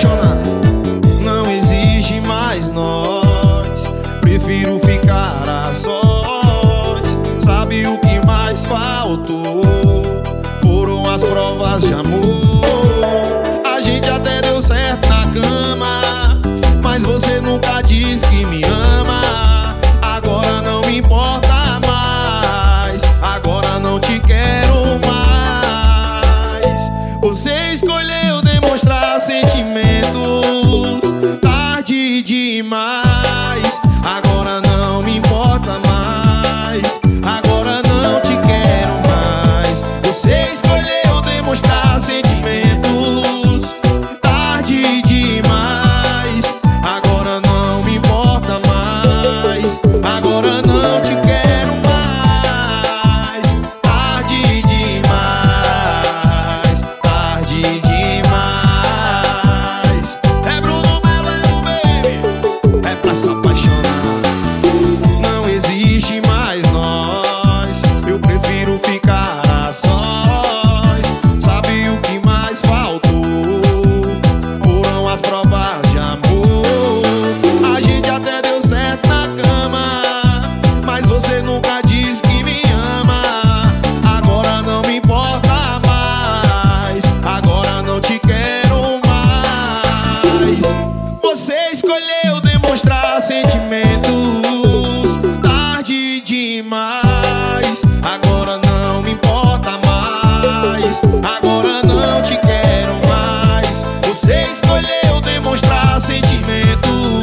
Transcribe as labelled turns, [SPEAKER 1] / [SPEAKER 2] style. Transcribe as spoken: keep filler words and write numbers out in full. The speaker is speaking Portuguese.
[SPEAKER 1] apaixonar. Não existe mais nós, prefiro ficar a sós. Sabe o que mais faltou? Foram as provas de amor. A gente até deu certo na cama, mas você nunca diz que me ama. Agora não me importa mais, agora não te quero mais. Você escolheu demonstrar sentimentos tarde demais. Agora não me importa mais, agora não te quero mais. Você escolheu demonstrar sentimentos tarde demais. Agora não me importa mais, agora não te quero mais. Tarde demais, tarde demais. É Bruno Melo, baby, é pra se apaixonar. Não existe mais nós, eu prefiro ficar a sós. Sabe o que mais faltou? Foram as provas de amor. A gente até deu certo na cama, mas você nunca diz que me ama. Agora não me importa mais, agora não te quero mais. Você escolheu demonstrar sentimentos tarde demais. Agora não me importa mais, agora não te quero mais. Você escolheu demonstrar sentimentos